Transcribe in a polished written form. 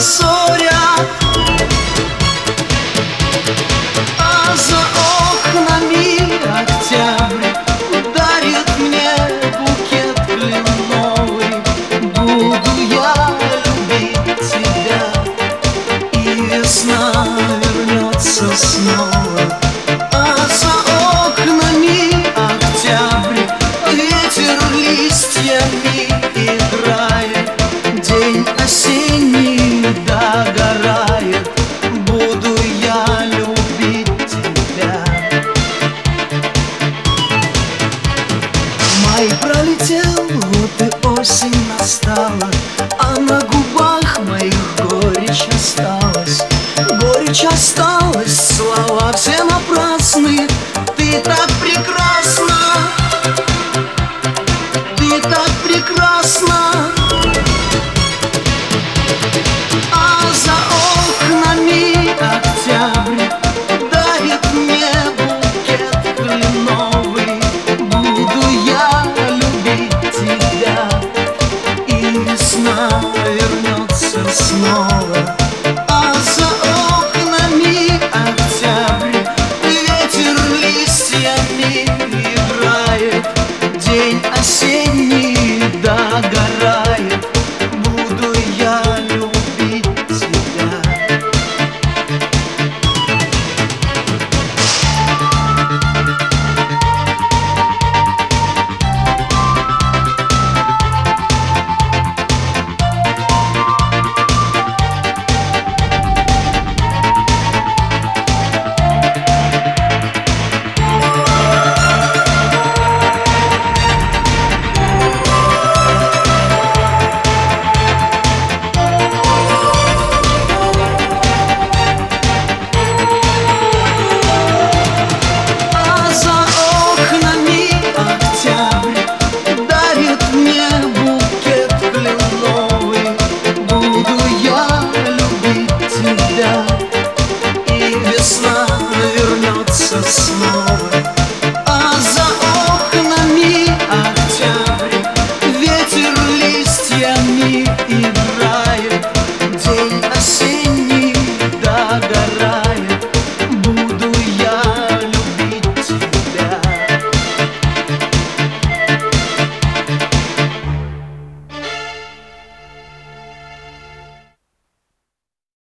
ссорят, а за окнами октябрь дарит мне букет кленовый. Буду я любить тебя, и весна вернется снова. А за окнами октябрь, ветер листьями играет, день осенний догорает. Буду я любить тебя. Май пролетел, вот и осень настала, а на губах моих горечь осталась. Горечь осталась, слова все напрасны. Ты так прекрасна, ты так прекрасна. А за окнами октябрь дарит мне букет кленовый. Буду я любить тебя, и весна вернется снова. А за окнами октябрь, ветер листьями играет, день осенний догорает. Буду я любить тебя. И весна вернется снова.